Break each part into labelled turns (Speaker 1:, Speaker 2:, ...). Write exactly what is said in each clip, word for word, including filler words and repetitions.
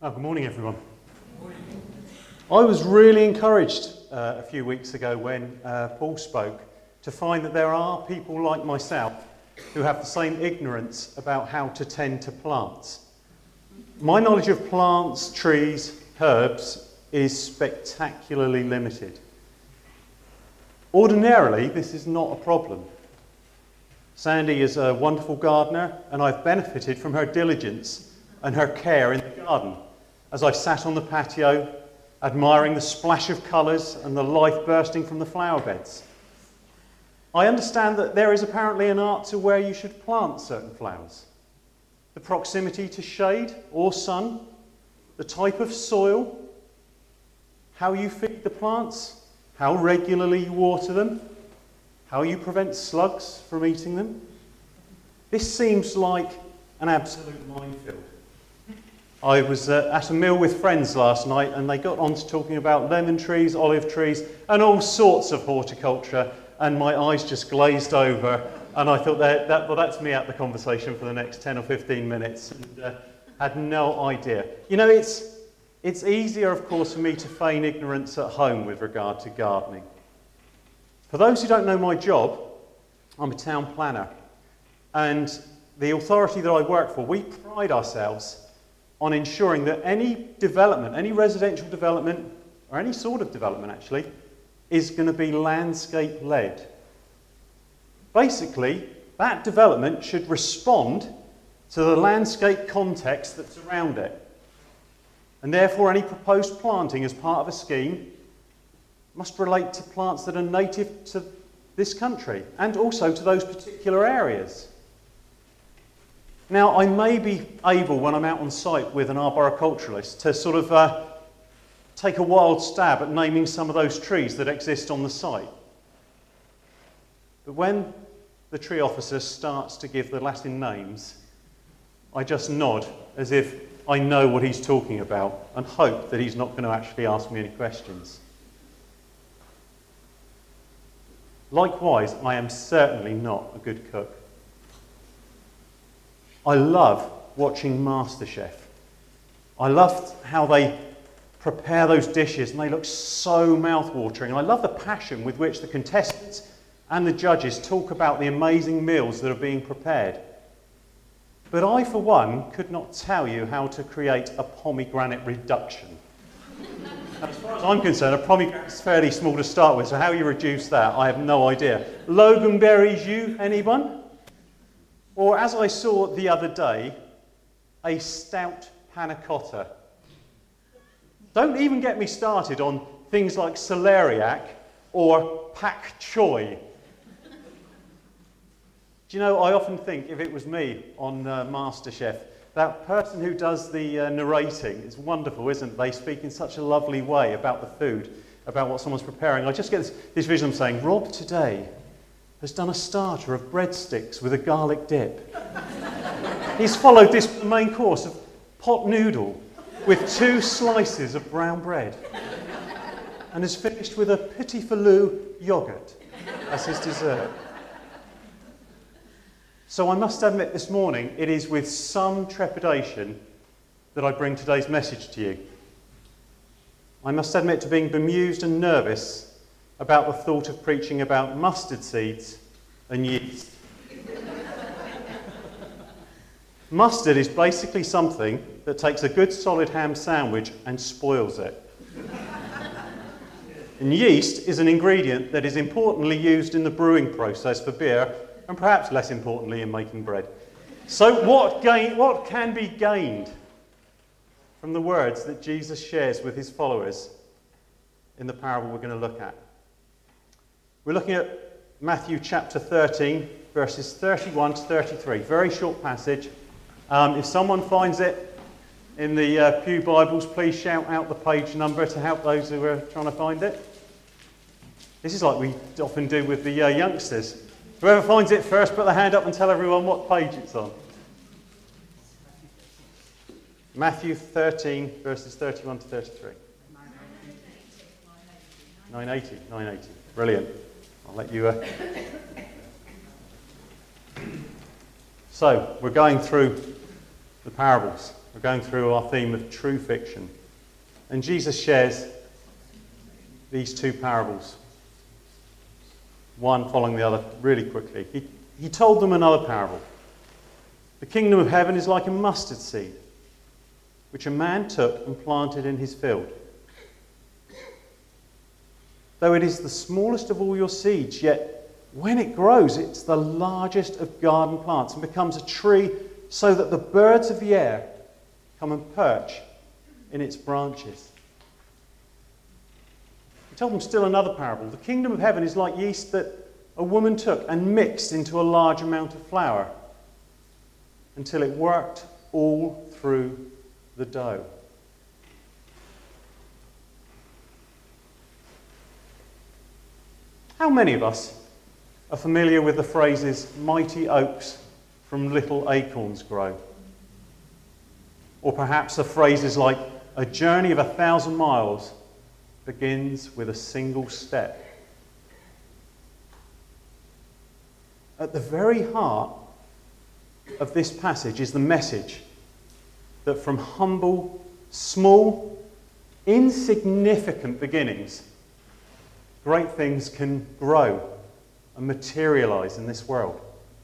Speaker 1: Oh, good morning, everyone. I was really encouraged uh, a few weeks ago when uh, Paul spoke to find that there are people like myself who have the same ignorance about how to tend to plants. My knowledge of plants, trees, herbs is spectacularly limited. Ordinarily, this is not a problem. Sandy is a wonderful gardener, and I've benefited from her diligence and her care in the garden as I've sat on the patio, admiring the splash of colours and the life bursting from the flower beds. I understand that there is apparently an art to where you should plant certain flowers. The proximity to shade or sun, the type of soil, how you feed the plants, how regularly you water them, how you prevent slugs from eating them. This seems like an absolute minefield. I was uh, at a meal with friends last night and they got on to talking about lemon trees, olive trees and all sorts of horticulture, and my eyes just glazed over and I thought, that, that, well, that's me at the conversation for the next ten or fifteen minutes, and uh, had no idea. You know, it's, it's easier, of course, for me to feign ignorance at home with regard to gardening. For those who don't know my job, I'm a town planner, and the authority that I work for, we pride ourselves on ensuring that any development, any residential development, or any sort of development actually, is going to be landscape-led. Basically, that development should respond to the landscape context that's around it. And therefore, any proposed planting as part of a scheme must relate to plants that are native to this country and also to those particular areas. Now, I may be able, when I'm out on site with an arboriculturalist, to sort of uh, take a wild stab at naming some of those trees that exist on the site. But when the tree officer starts to give the Latin names, I just nod as if I know what he's talking about and hope that he's not going to actually ask me any questions. Likewise, I am certainly not a good cook. I love watching MasterChef. I love how they prepare those dishes and they look so mouth-watering. And I love the passion with which the contestants and the judges talk about the amazing meals that are being prepared. But I, for one, could not tell you how to create a pomegranate reduction. As far as I'm concerned, a pomegranate is fairly small to start with, so how you reduce that, I have no idea. Loganberry jus, anyone? Or, as I saw the other day, a stout panna cotta. Don't even get me started on things like celeriac or pak choy. Do you know, I often think if it was me on uh, MasterChef, that person who does the uh, narrating, it's wonderful, isn't it? They speak in such a lovely way about the food, about what someone's preparing. I just get this, this vision of saying, Rob today has done a starter of breadsticks with a garlic dip. He's followed this main course of pot noodle with two slices of brown bread and has finished with a petit filou yoghurt as his dessert. So I must admit this morning, it is with some trepidation that I bring today's message to you. I must admit to being bemused and nervous about the thought of preaching about mustard seeds and yeast. Mustard is basically something that takes a good solid ham sandwich and spoils it. And yeast is an ingredient that is importantly used in the brewing process for beer, and perhaps less importantly in making bread. So what, gain, what can be gained from the words that Jesus shares with his followers in the parable we're going to look at? We're looking at Matthew chapter thirteen, verses thirty-one to thirty-three. Very short passage. Um, if someone finds it in the uh, Pew Bibles, please shout out the page number to help those who are trying to find it. This is like we often do with the uh, youngsters. Whoever finds it first, put their hand up and tell everyone what page it's on. Matthew thirteen, verses thirty-one to thirty-three. nine eighty, nine eighty. Brilliant. I'll let you... Uh... So, we're going through the parables. We're going through our theme of true fiction. And Jesus shares these two parables, one following the other really quickly. He, he told them another parable. The kingdom of heaven is like a mustard seed, which a man took and planted in his field. Though it is the smallest of all your seeds, yet when it grows, it's the largest of garden plants and becomes a tree, so that the birds of the air come and perch in its branches. He told them still another parable. The kingdom of heaven is like yeast that a woman took and mixed into a large amount of flour until it worked all through the dough. How many of us are familiar with the phrases, mighty oaks from little acorns grow? Or perhaps the phrases like, a journey of a thousand miles begins with a single step. At the very heart of this passage is the message that from humble, small, insignificant beginnings, great things can grow and materialize in this world.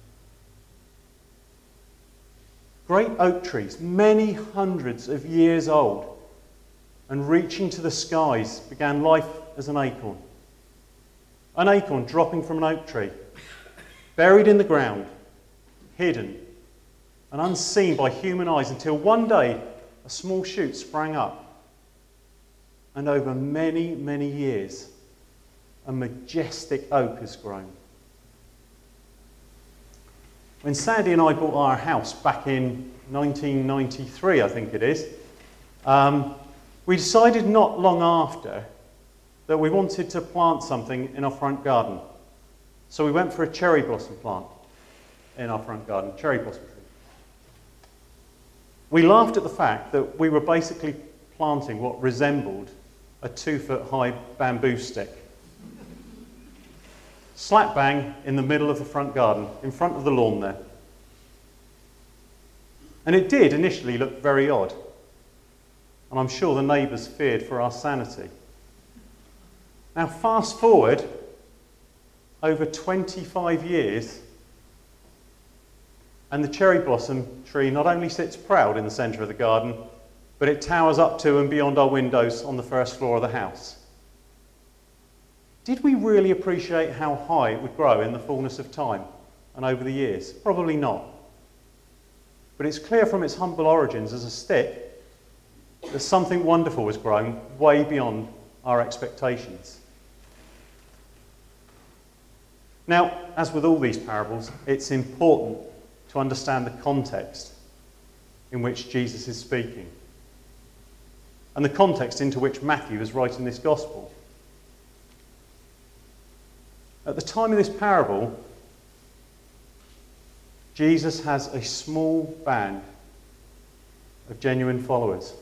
Speaker 1: Great oak trees, many hundreds of years old, and reaching to the skies, began life as an acorn. An acorn dropping from an oak tree, buried in the ground, hidden, and unseen by human eyes, until one day a small shoot sprang up, and over many, many years, a majestic oak has grown. When Sandy and I bought our house back in nineteen ninety-three, I think it is, um, we decided not long after that we wanted to plant something in our front garden. So we went for a cherry blossom plant in our front garden, cherry blossom tree. We laughed at the fact that we were basically planting what resembled a two-foot high bamboo stick. Slap bang in the middle of the front garden, in front of the lawn there. And it did initially look very odd. And I'm sure the neighbours feared for our sanity. Now fast forward over twenty-five years, and the cherry blossom tree not only sits proud in the centre of the garden, but it towers up to and beyond our windows on the first floor of the house. Did we really appreciate how high it would grow in the fullness of time and over the years? Probably not. But it's clear from its humble origins as a stick that something wonderful was grown way beyond our expectations. Now, as with all these parables, it's important to understand the context in which Jesus is speaking, and the context into which Matthew is writing this gospel. At the time of this parable, Jesus has a small band of genuine followers.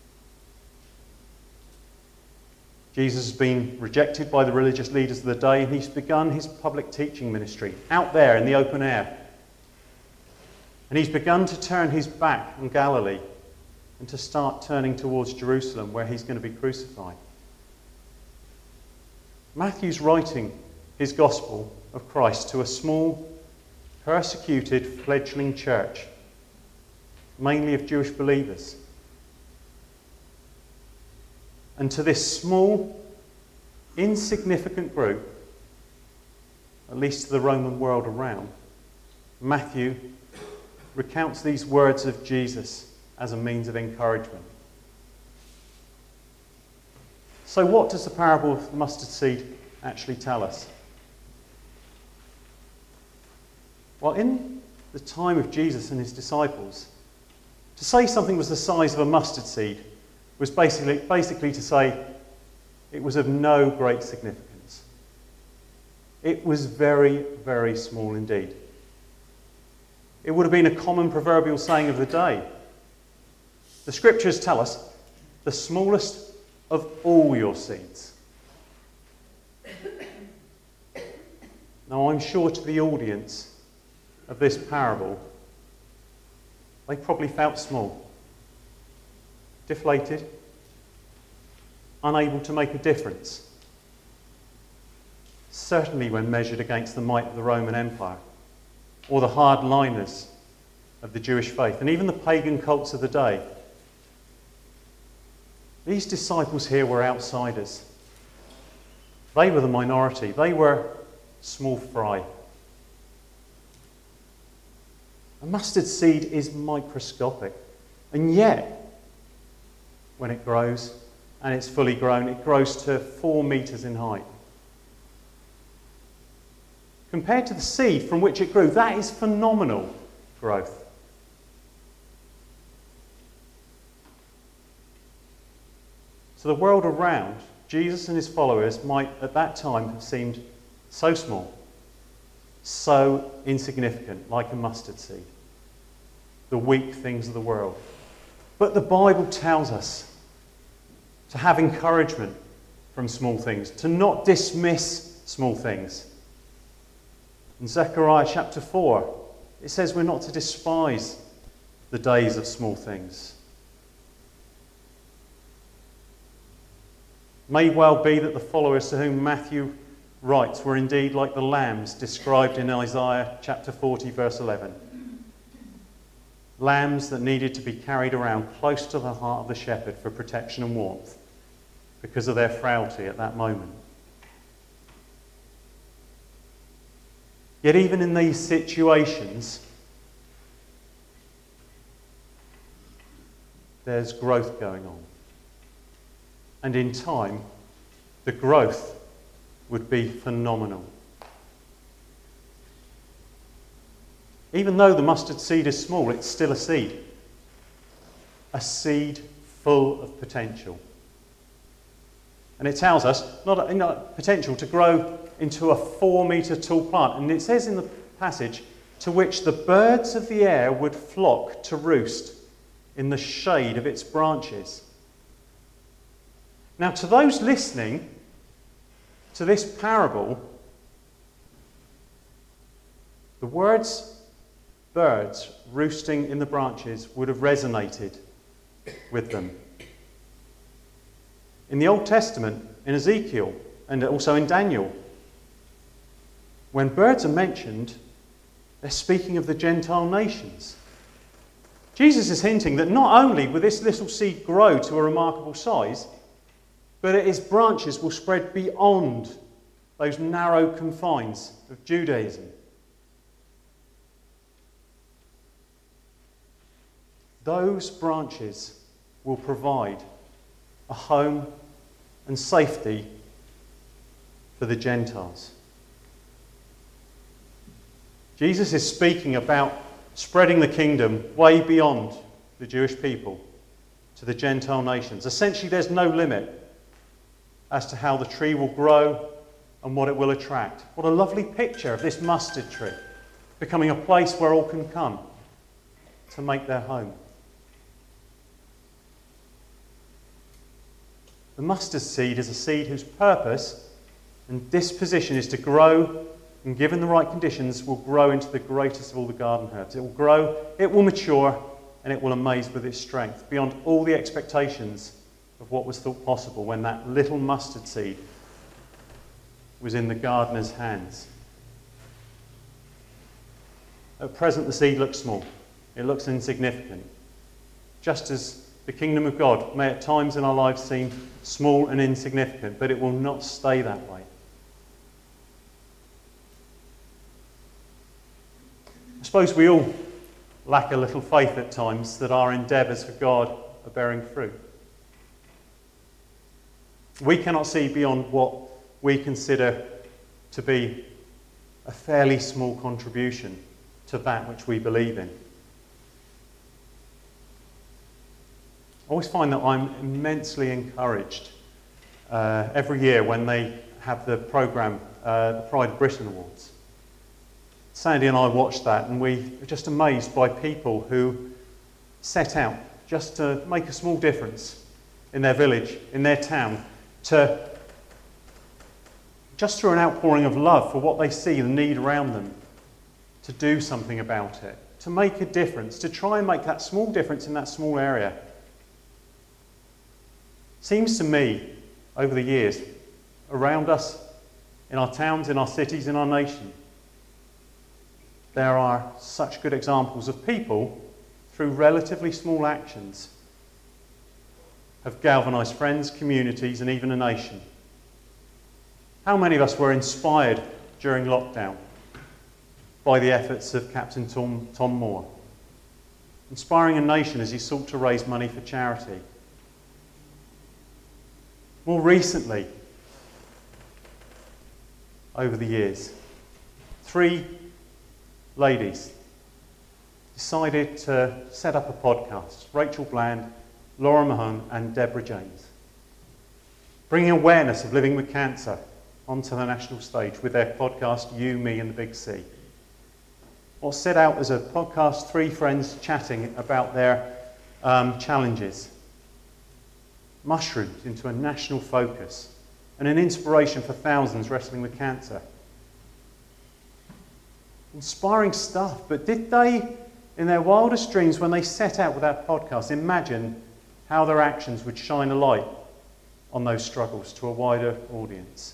Speaker 1: Jesus has been rejected by the religious leaders of the day, and he's begun his public teaching ministry out there in the open air. And he's begun to turn his back on Galilee and to start turning towards Jerusalem, where he's going to be crucified. Matthew's writing his gospel of Christ to a small, persecuted, fledgling church, mainly of Jewish believers. And to this small, insignificant group, at least to the Roman world around, Matthew recounts these words of Jesus as a means of encouragement. So what does the parable of the mustard seed actually tell us? Well, in the time of Jesus and his disciples, to say something was the size of a mustard seed was basically, basically to say it was of no great significance. It was very, very small indeed. It would have been a common proverbial saying of the day. The scriptures tell us, the smallest of all your seeds. Now, I'm sure to the audience of this parable, they probably felt small. deflated, unable to make a difference. Certainly when measured against the might of the Roman Empire, or the hardliners of the Jewish faith, and even the pagan cults of the day. These disciples here were outsiders. They were the minority. They were small fry. A mustard seed is microscopic, and yet, when it grows, and it's fully grown, it grows to four metres in height. Compared to the seed from which it grew, that is phenomenal growth. So the world around, Jesus and his followers might at that time have seemed so small, so insignificant, like a mustard seed. The weak things of the world. But the Bible tells us to have encouragement from small things, to not dismiss small things. In Zechariah chapter four, it says we're not to despise the days of small things. It may well be that the followers to whom Matthew writes were indeed like the lambs described in Isaiah chapter forty, verse eleven. Lambs that needed to be carried around close to the heart of the shepherd for protection and warmth because of their frailty at that moment. Yet even in these situations, there's growth going on. And in time, the growth would be phenomenal. Even though the mustard seed is small, it's still a seed. A seed full of potential. And it tells us, not, not potential to grow into a four metre tall plant. And it says in the passage, to which the birds of the air would flock to roost in the shade of its branches. Now, to those listening to this parable, the words birds roosting in the branches would have resonated with them. In the Old Testament, in Ezekiel, and also in Daniel, when birds are mentioned, they're speaking of the Gentile nations. Jesus is hinting that not only will this little seed grow to a remarkable size, but its branches will spread beyond those narrow confines of Judaism. Those branches will provide a home and safety for the Gentiles. Jesus is speaking about spreading the kingdom way beyond the Jewish people to the Gentile nations. Essentially, there's no limit as to how the tree will grow and what it will attract. What a lovely picture of this mustard tree becoming a place where all can come to make their home. The mustard seed is a seed whose purpose and disposition is to grow, and given the right conditions, will grow into the greatest of all the garden herbs. It will grow, it will mature, and it will amaze with its strength, beyond all the expectations of what was thought possible when that little mustard seed was in the gardener's hands. At present, the seed looks small. It looks insignificant. Just as the kingdom of God may at times in our lives seem small and insignificant, but it will not stay that way. I suppose we all lack a little faith at times that our endeavours for God are bearing fruit. We cannot see beyond what we consider to be a fairly small contribution to that which we believe in. I always find that I'm immensely encouraged uh, every year when they have the programme, uh, the Pride of Britain Awards. Sandy and I watched that, and we were just amazed by people who set out just to make a small difference in their village, in their town, to just through an outpouring of love for what they see, the need around them, to do something about it, to make a difference, to try and make that small difference in that small area. Seems to me, over the years, around us, in our towns, in our cities, in our nation, there are such good examples of people, through relatively small actions, have galvanised friends, communities, and even a nation. How many of us were inspired during lockdown by the efforts of Captain Tom, Tom Moore, inspiring a nation as he sought to raise money for charity? More recently, over the years, three ladies decided to set up a podcast. Rachel Bland, Laura Mahone and Deborah James, bringing awareness of living with cancer onto the national stage with their podcast, You, Me and the Big C. What set out as a podcast, three friends chatting about their um, challenges, mushroomed into a national focus and an inspiration for thousands wrestling with cancer. Inspiring stuff, but did they, in their wildest dreams, when they set out with that podcast, imagine how their actions would shine a light on those struggles to a wider audience?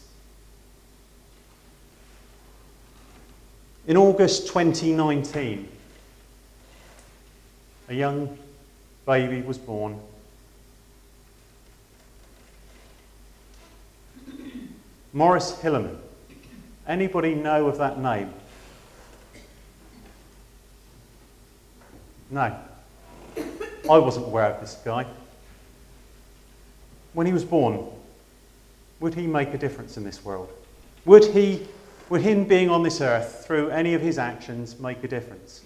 Speaker 1: In August twenty nineteen, a young baby was born. Maurice Hilleman. Anybody know of that name? No. I wasn't aware of this guy. When he was born, would he make a difference in this world? Would he, would him being on this earth, through any of his actions, make a difference?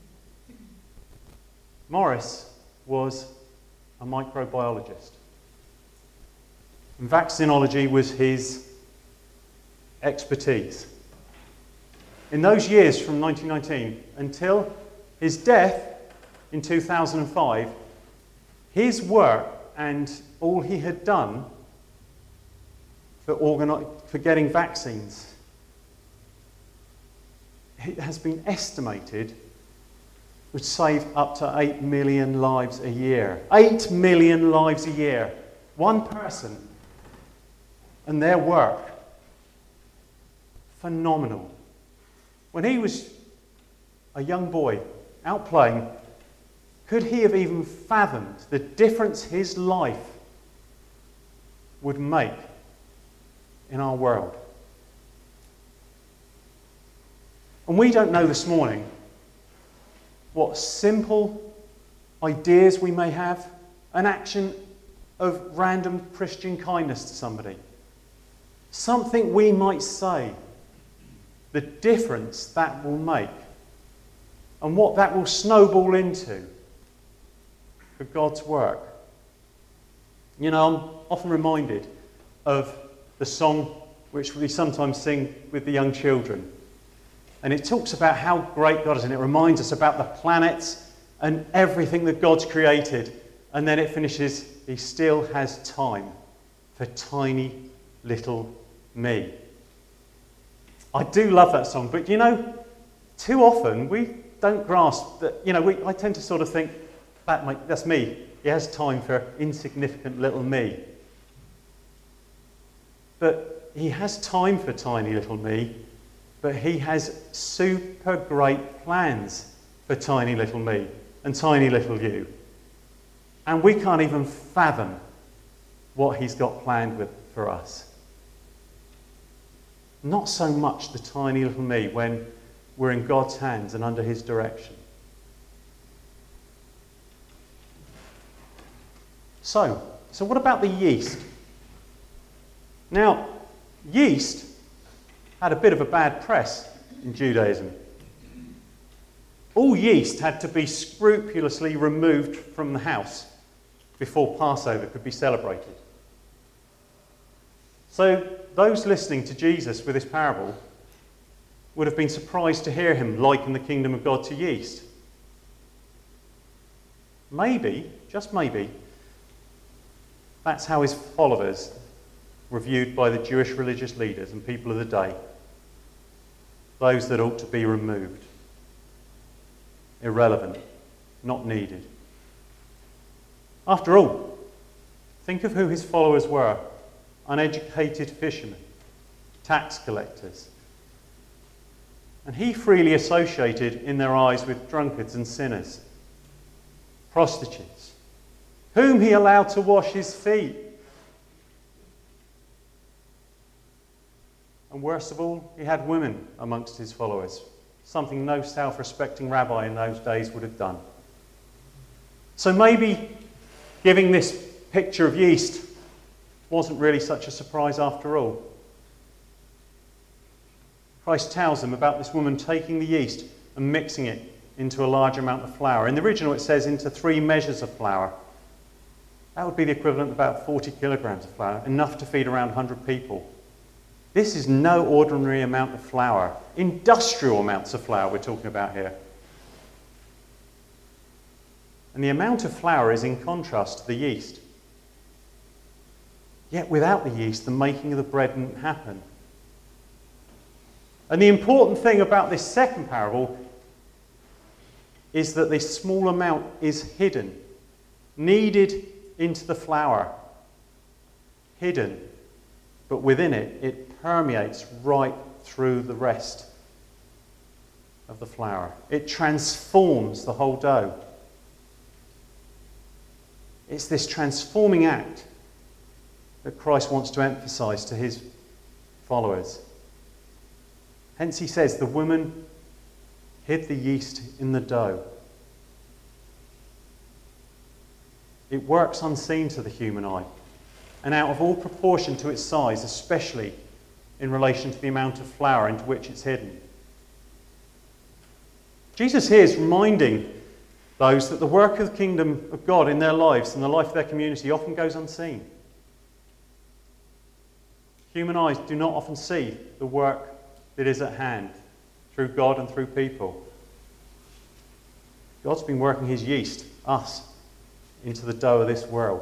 Speaker 1: Maurice was a microbiologist. And vaccinology was his expertise. In those years from nineteen nineteen until his death in two thousand five, his work and all he had done for, organi- for getting vaccines, it has been estimated would save up to eight million lives a year. eight million lives a year. One person and their work. Phenomenal. When he was a young boy out playing, could he have even fathomed the difference his life would make in our world? And we don't know this morning what simple ideas we may have, an action of random Christian kindness to somebody, something we might say, the difference that will make, and what that will snowball into for God's work. You know, I'm often reminded of the song which we sometimes sing with the young children. And it talks about how great God is, and it reminds us about the planets and everything that God's created. And then it finishes, He still has time for tiny little me. I do love that song, but you know, too often we don't grasp that, you know, we, I tend to sort of think, that might, that's me. He has time for insignificant little me. But He has time for tiny little me, but He has super great plans for tiny little me and tiny little you. And we can't even fathom what He's got planned with, for us. Not so much the tiny little me when we're in God's hands and under His direction. So, so what about the yeast? Now, yeast had a bit of a bad press in Judaism. All yeast had to be scrupulously removed from the house before Passover could be celebrated. So those listening to Jesus with this parable would have been surprised to hear Him liken the kingdom of God to yeast. Maybe, just maybe, that's how His followers were viewed by the Jewish religious leaders and people of the day. Those that ought to be removed. Irrelevant. Not needed. After all, Think of who his followers were: uneducated fishermen, tax collectors. And he freely associated in their eyes with drunkards and sinners, prostitutes, whom he allowed to wash his feet. And worst of all, he had women amongst his followers, something no self-respecting rabbi in those days would have done. So maybe giving this picture of yeast wasn't really such a surprise after all. Christ tells them about this woman taking the yeast and mixing it into a large amount of flour. In the original it says into three measures of flour. That would be the equivalent of about forty kilograms of flour, enough to feed around one hundred people. This is no ordinary amount of flour. Industrial amounts of flour we're talking about here. And the amount of flour is in contrast to the yeast. Yet without the yeast, the making of the bread didn't happen. And the important thing about this second parable is that this small amount is hidden, kneaded into the flour. Hidden, but within it, it permeates right through the rest of the flour. It transforms the whole dough. It's this transforming act that Christ wants to emphasize to his followers. Hence he says, the woman hid the yeast in the dough. It works unseen to the human eye, and out of all proportion to its size, especially in relation to the amount of flour into which it's hidden. Jesus here is reminding those that the work of the kingdom of God in their lives and the life of their community often goes unseen. Human eyes do not often see the work that is at hand through God and through people. God's been working his yeast, us, into the dough of this world.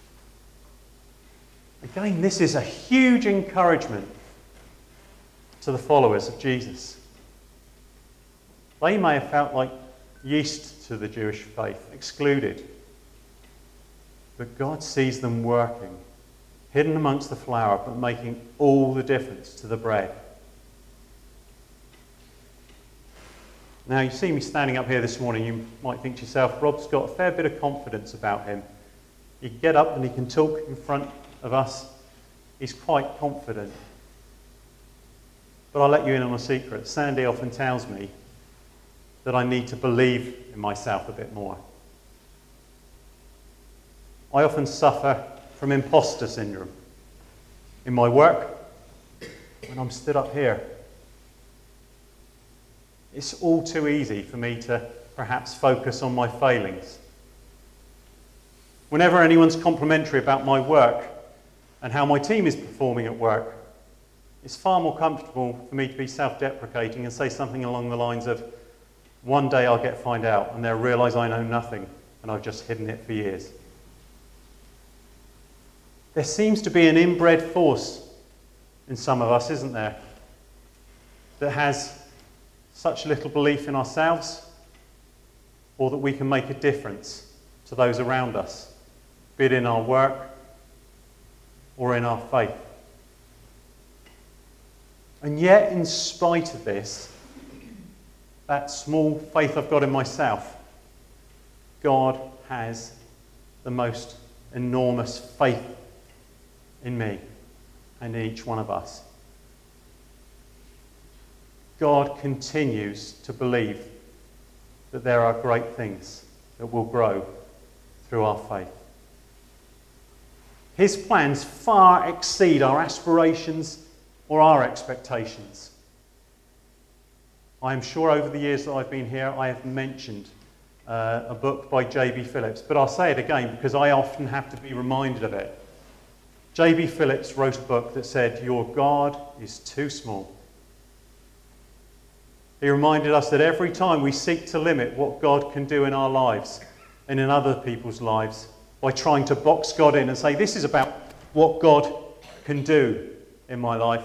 Speaker 1: Again, this is a huge encouragement to the followers of Jesus. They may have felt like yeast to the Jewish faith, excluded. But God sees them working, hidden amongst the flour, but making all the difference to the bread. Now, you see me standing up here this morning, you might think to yourself, Rob's got a fair bit of confidence about him. He can get up and he can talk in front of us. He's quite confident. But I'll let you in on a secret. Sandy often tells me that I need to believe in myself a bit more. I often suffer from imposter syndrome in my work when I'm stood up here. It's all too easy for me to perhaps focus on my failings. Whenever anyone's complimentary about my work and how my team is performing at work, it's far more comfortable for me to be self-deprecating and say something along the lines of, one day I'll get find out and they'll realise I know nothing and I've just hidden it for years. There seems to be an inbred force in some of us, isn't there, that has such little belief in ourselves, or that we can make a difference to those around us, be it in our work or in our faith. And yet, in spite of this, that small faith I've got in myself, God has the most enormous faith in me and in each one of us. God continues to believe that there are great things that will grow through our faith. His plans far exceed our aspirations or our expectations. I am sure over the years that I've been here, I have mentioned uh, a book by J B Phillips, but I'll say it again because I often have to be reminded of it. J B Phillips wrote a book that said, "Your God is too small." He reminded us that every time we seek to limit what God can do in our lives and in other people's lives by trying to box God in and say, this is about what God can do in my life,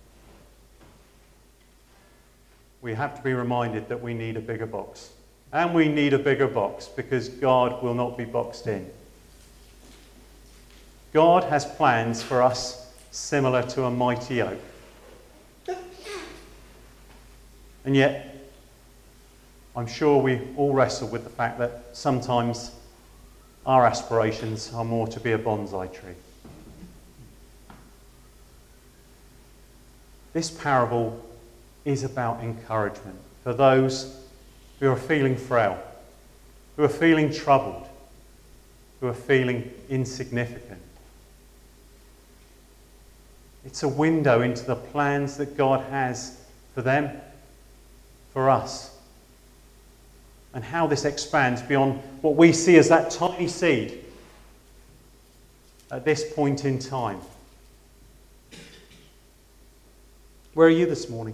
Speaker 1: we have to be reminded that we need a bigger box. And we need a bigger box because God will not be boxed in. God has plans for us similar to a mighty oak. And yet, I'm sure we all wrestle with the fact that sometimes our aspirations are more to be a bonsai tree. This parable is about encouragement for those who are feeling frail, who are feeling troubled, who are feeling insignificant. It's a window into the plans that God has for them, for us, and how this expands beyond what we see as that tiny seed at this point in time. Where are you this morning?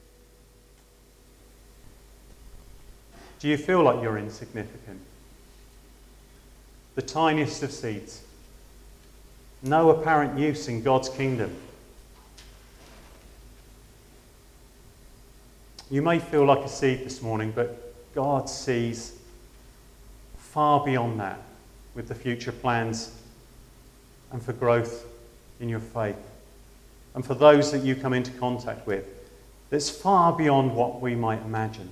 Speaker 1: Do you feel like you're insignificant? The tiniest of seeds. No apparent use in God's kingdom. You may feel like a seed this morning, but God sees far beyond that with the future plans and for growth in your faith. And for those that you come into contact with, that's far beyond what we might imagine.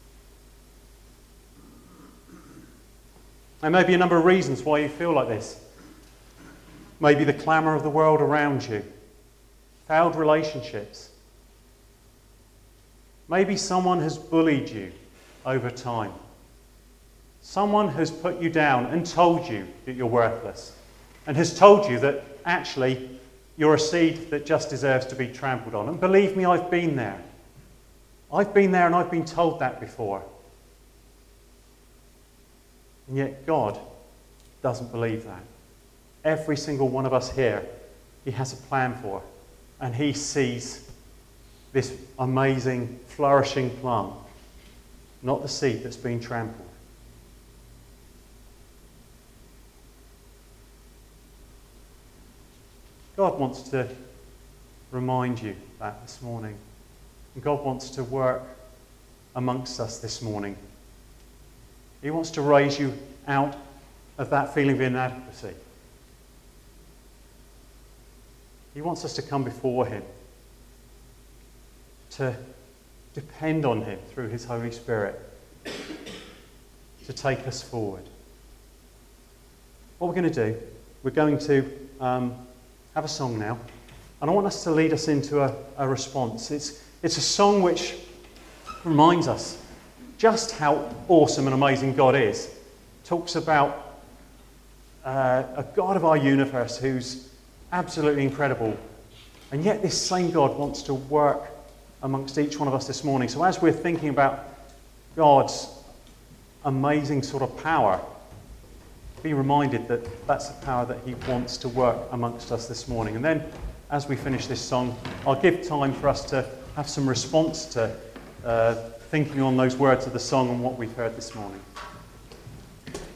Speaker 1: There may be a number of reasons why you feel like this. Maybe the clamour of the world around you, failed relationships. Maybe someone has bullied you over time. Someone has put you down and told you that you're worthless, and has told you that actually you're a seed that just deserves to be trampled on. And believe me, I've been there. I've been there and I've been told that before. And yet God doesn't believe that. Every single one of us here, he has a plan for. And he sees this amazing, flourishing plant, not the seed that's been trampled. God wants to remind you that this morning. And God wants to work amongst us this morning. He wants to raise you out of that feeling of inadequacy. He wants us to come before him, to depend on him through his Holy Spirit, to take us forward. What we're going to do, we're going to um, have a song now, and I want us to lead us into a, a response. It's, it's a song which reminds us just how awesome and amazing God is. It talks about uh, a God of our universe who's absolutely incredible, and yet this same God wants to work amongst each one of us this morning. So as we're thinking about God's amazing sort of power, be reminded that that's the power that he wants to work amongst us this morning. And then as we finish this song, I'll give time for us to have some response to uh, thinking on those words of the song and what we've heard this morning.